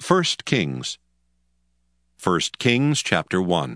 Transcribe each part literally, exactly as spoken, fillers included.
First Kings. First Kings chapter one.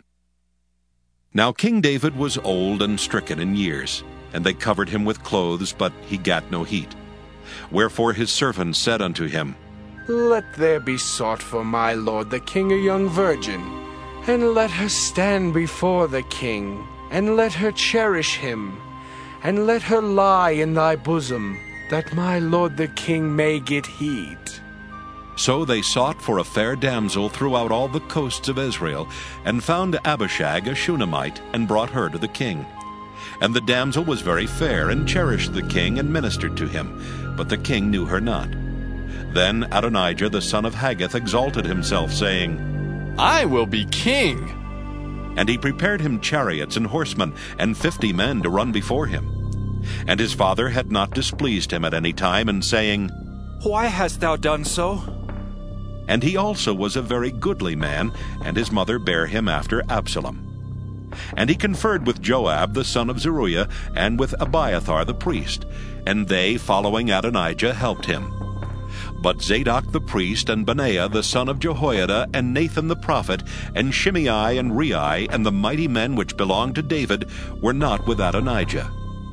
Now King David was old and stricken in years, and they covered him with clothes, but he gat no heat. Wherefore his servants said unto him, Let there be sought for my lord the king a young virgin, and let her stand before the king, and let her cherish him, and let her lie in thy bosom, that my lord the king may get heat. So they sought for a fair damsel throughout all the coasts of Israel, and found Abishag a Shunammite, and brought her to the king. And the damsel was very fair, and cherished the king, and ministered to him. But the king knew her not. Then Adonijah the son of Haggith exalted himself, saying, I will be king. And he prepared him chariots and horsemen, and fifty men to run before him. And his father had not displeased him at any time, in saying, Why hast thou done so? And he also was a very goodly man, and his mother bare him after Absalom. And he conferred with Joab the son of Zeruiah, and with Abiathar the priest, and they, following Adonijah, helped him. But Zadok the priest, and Benaiah the son of Jehoiada, and Nathan the prophet, and Shimei and Rei, and the mighty men which belonged to David, were not with Adonijah.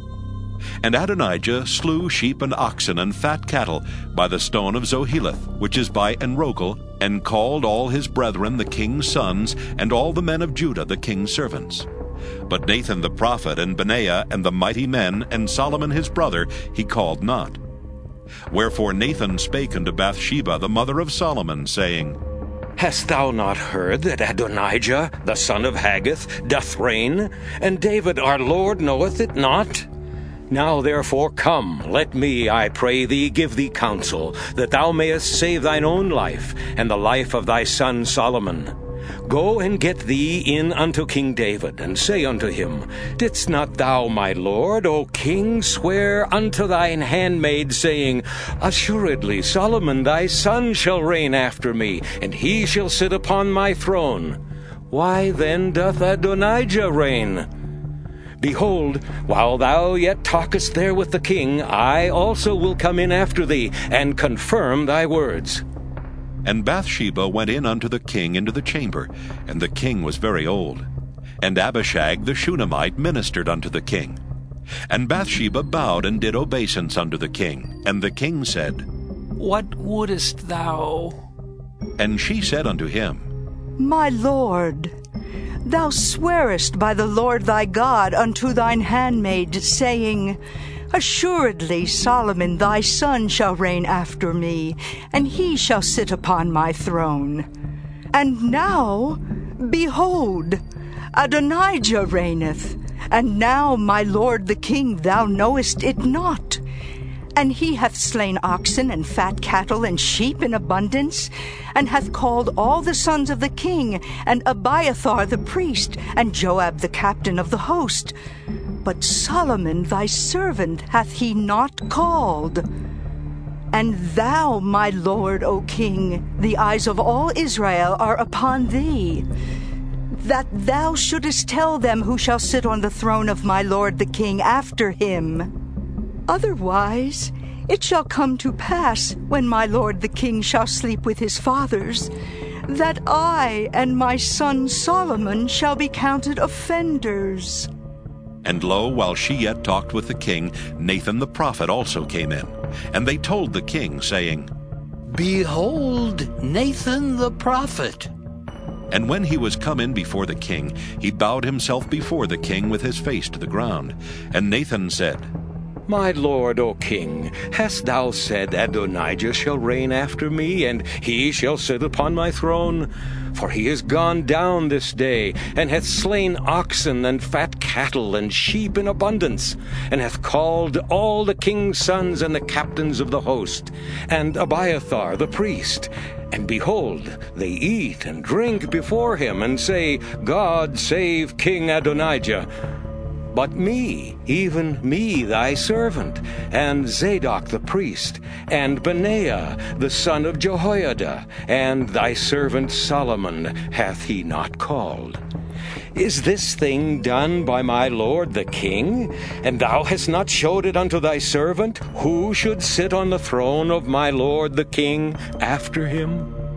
And Adonijah slew sheep and oxen and fat cattle by the stone of Zoheleth, which is by Enrogel, and called all his brethren the king's sons, and all the men of Judah the king's servants. But Nathan the prophet, and Benaiah, and the mighty men, and Solomon his brother, he called not. Wherefore Nathan spake unto Bathsheba the mother of Solomon, saying, Hast thou not heard that Adonijah the son of Haggith doth reign, and David our Lord knoweth it not? Now therefore come, let me, I pray thee, give thee counsel, that thou mayest save thine own life, and the life of thy son Solomon. Go and get thee in unto King David, and say unto him, Didst not thou, my lord, O king, swear unto thine handmaid, saying, Assuredly Solomon thy son shall reign after me, and he shall sit upon my throne? Why then doth Adonijah reign? Behold, while thou yet talkest there with the king, I also will come in after thee, and confirm thy words. And Bathsheba went in unto the king into the chamber, and the king was very old. And Abishag the Shunammite ministered unto the king. And Bathsheba bowed and did obeisance unto the king. And the king said, What wouldest thou? And she said unto him, My lord, thou swearest by the Lord thy God unto thine handmaid, saying, Assuredly Solomon thy son shall reign after me, and he shall sit upon my throne. And now, behold, Adonijah reigneth, and now, my lord the king, thou knowest it not. And he hath slain oxen and fat cattle and sheep in abundance, and hath called all the sons of the king, and Abiathar the priest, and Joab the captain of the host. But Solomon thy servant hath he not called. And thou, my lord, O king, the eyes of all Israel are upon thee, that thou shouldest tell them who shall sit on the throne of my lord the king after him. Otherwise it shall come to pass, when my lord the king shall sleep with his fathers, that I and my son Solomon shall be counted offenders. And lo, while she yet talked with the king, Nathan the prophet also came in. And they told the king, saying, Behold, Nathan the prophet. And when he was come in before the king, he bowed himself before the king with his face to the ground. And Nathan said, My lord, O king, hast thou said, Adonijah shall reign after me, and he shall sit upon my throne? For he is gone down this day, and hath slain oxen and fat cattle and sheep in abundance, and hath called all the king's sons and the captains of the host, and Abiathar the priest. And behold, they eat and drink before him, and say, God save King Adonijah. But me, even me thy servant, and Zadok the priest, and Benaiah the son of Jehoiada, and thy servant Solomon hath he not called. Is this thing done by my lord the king? And thou hast not showed it unto thy servant, who should sit on the throne of my lord the king after him?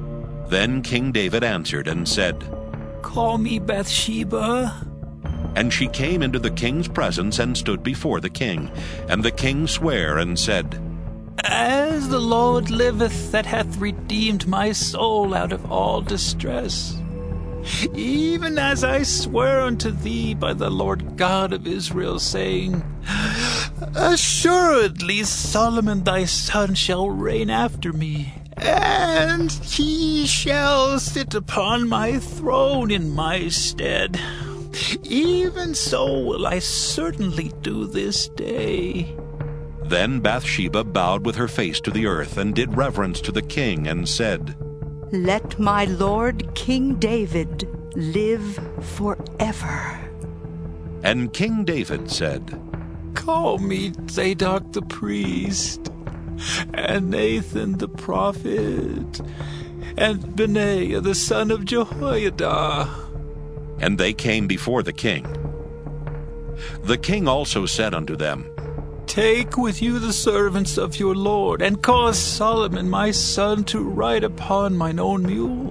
Then King David answered and said, Call me Bathsheba. And she came into the king's presence and stood before the king. And the king sware and said, As the Lord liveth, that hath redeemed my soul out of all distress, even as I swear unto thee by the Lord God of Israel, saying, Assuredly Solomon thy son shall reign after me, and he shall sit upon my throne in my stead. Even so will I certainly do this day. Then Bathsheba bowed with her face to the earth, and did reverence to the king, and said, Let my lord King David live forever. And King David said, Call me Zadok the priest, and Nathan the prophet, and Benaiah the son of Jehoiada. And they came before the king. The king also said unto them, Take with you the servants of your lord, and cause Solomon my son to ride upon mine own mule,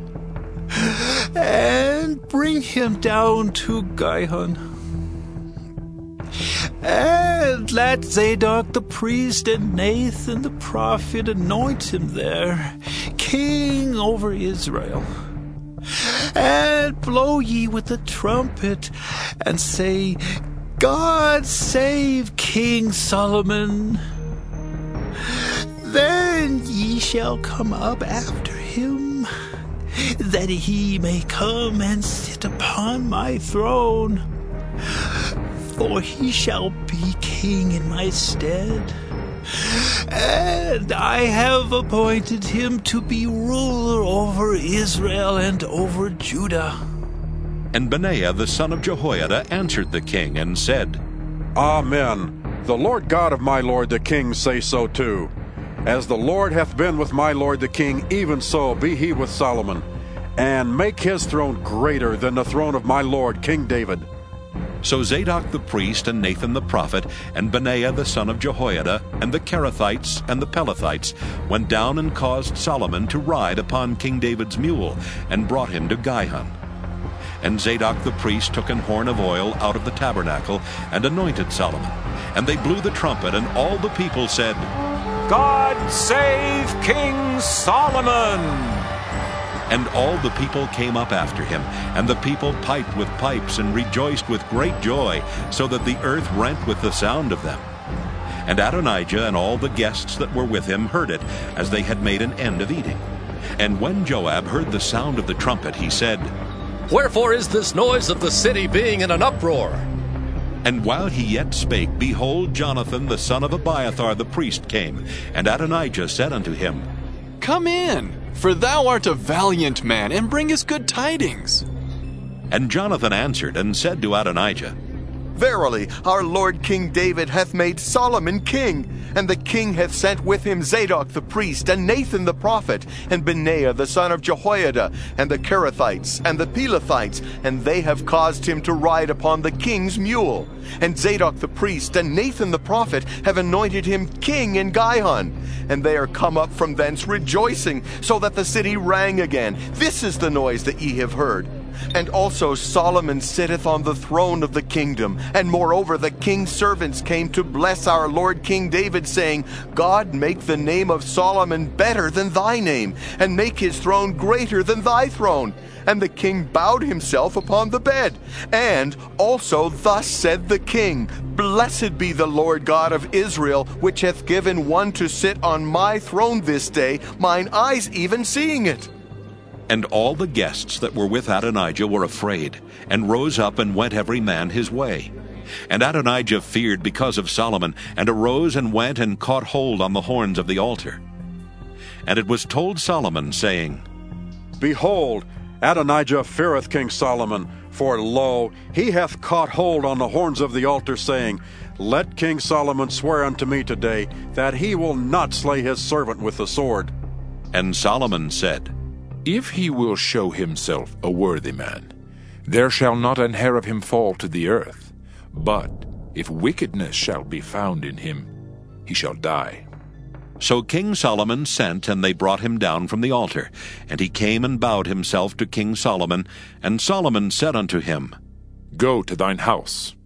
and bring him down to Gihon. And let Zadok the priest and Nathan the prophet anoint him there, king over Israel. And blow ye with the trumpet, and say, God save King Solomon. Then ye shall come up after him, that he may come and sit upon my throne. For he shall be king in my stead, and I have appointed him to be ruler over Israel and over Judah. And Benaiah the son of Jehoiada answered the king, and said, Amen. The Lord God of my lord the king say so too. As the Lord hath been with my lord the king, even so be he with Solomon, and make his throne greater than the throne of my lord King David. So Zadok the priest, and Nathan the prophet, and Benaiah the son of Jehoiada, and the Kerethites and the Pelethites went down and caused Solomon to ride upon King David's mule, and brought him to Gihon. And Zadok the priest took an horn of oil out of the tabernacle, and anointed Solomon. And they blew the trumpet, and all the people said, God save King Solomon! And all the people came up after him, and the people piped with pipes, and rejoiced with great joy, so that the earth rent with the sound of them. And Adonijah and all the guests that were with him heard it, as they had made an end of eating. And when Joab heard the sound of the trumpet, he said, Wherefore is this noise of the city being in an uproar? And while he yet spake, behold, Jonathan the son of Abiathar the priest came. And Adonijah said unto him, Come in, for thou art a valiant man, and bringest good tidings. And Jonathan answered and said to Adonijah, Verily, our lord King David hath made Solomon king, and the king hath sent with him Zadok the priest, and Nathan the prophet, and Benaiah the son of Jehoiada, and the Kerethites, and the Pelethites, and they have caused him to ride upon the king's mule. And Zadok the priest and Nathan the prophet have anointed him king in Gihon. And they are come up from thence rejoicing, so that the city rang again. This is the noise that ye have heard. And also Solomon sitteth on the throne of the kingdom. And moreover the king's servants came to bless our lord King David, saying, God make the name of Solomon better than thy name, and make his throne greater than thy throne. And the king bowed himself upon the bed. And also thus said the king, Blessed be the Lord God of Israel, which hath given one to sit on my throne this day, mine eyes even seeing it. And all the guests that were with Adonijah were afraid, and rose up and went every man his way. And Adonijah feared because of Solomon, and arose and went and caught hold on the horns of the altar. And it was told Solomon, saying, Behold, Adonijah feareth King Solomon, for lo, he hath caught hold on the horns of the altar, saying, Let King Solomon swear unto me today, that he will not slay his servant with the sword. And Solomon said, If he will show himself a worthy man, there shall not an hair of him fall to the earth. But if wickedness shall be found in him, he shall die. So King Solomon sent, and they brought him down from the altar. And he came and bowed himself to King Solomon. And Solomon said unto him, Go to thine house.